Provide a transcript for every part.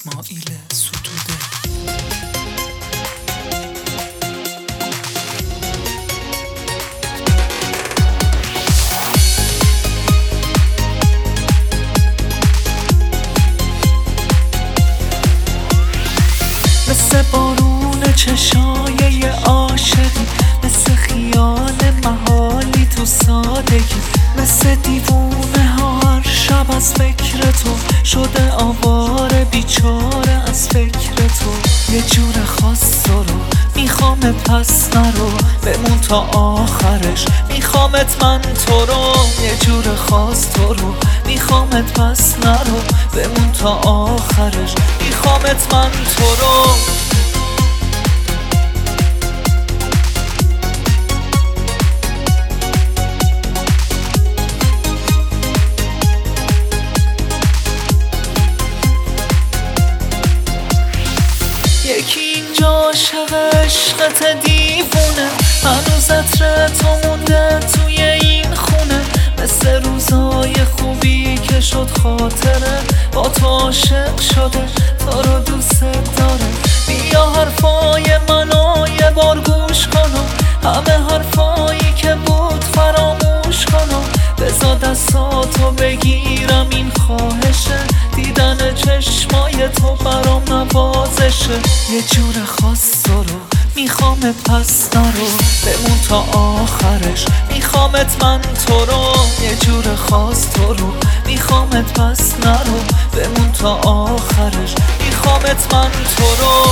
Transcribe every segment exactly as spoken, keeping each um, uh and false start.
اسماعیل ستوده. مثل بارون چشای یه عاشقی، مثل خیال محالی تو سادگی، مثل دیوونه ها هر شب از فکر تو شده آواره بیچاره از فکر تو. یه جور خاص رو میخوامت پس نرو، بمون تا آخرش میخوامت من تو رو. یه جور خاص تو رو میخوامت پس نرو، بمون تا آخرش میخوامت من تو رو. یکی اینجا عاشق عشقت دیوونه، هنوز عطر تو مونده توی این خونه. مثل روزای خوبی که شد خاطره، با تو عاشق شده تو رو دوست داره. بیا حرفای منو یه بار گوش کنم، همه حرفایی که بود فراموش کنم. بذار دستاتو بگیرم این خواهشه، دیدن چشمای تو برام نوازشه. یه جور خاص رو میخوامت پس نرو، بمون تا آخرش میخوامت من تو رو. یه جور خاص تو رو میخوامت پس نرو، بمون تا آخرش میخوامت من تو رو.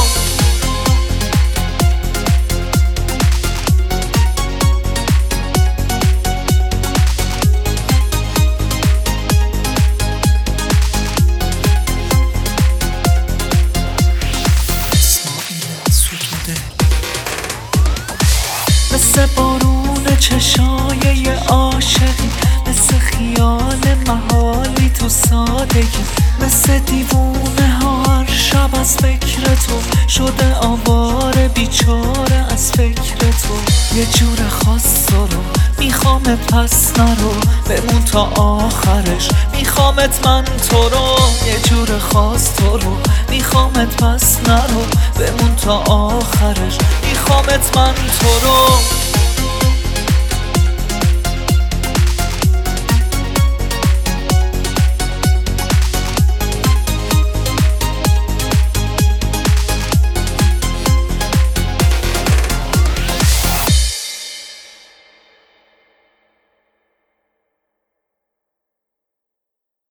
مثل بارون چشای یه عاشقی، مثل خیال محالی تو سادگی، مثل دیوونه ها هر شب از فکر تو شده آواره بیچاره از فکر تو. یه جور خاص رو میخوامت پس نرو، بمون تا آخرش میخوامت من تو رو. یه جور خاص تو رو میخوامت پس نرو، بمون تا آخرش میخوامت من تو رو.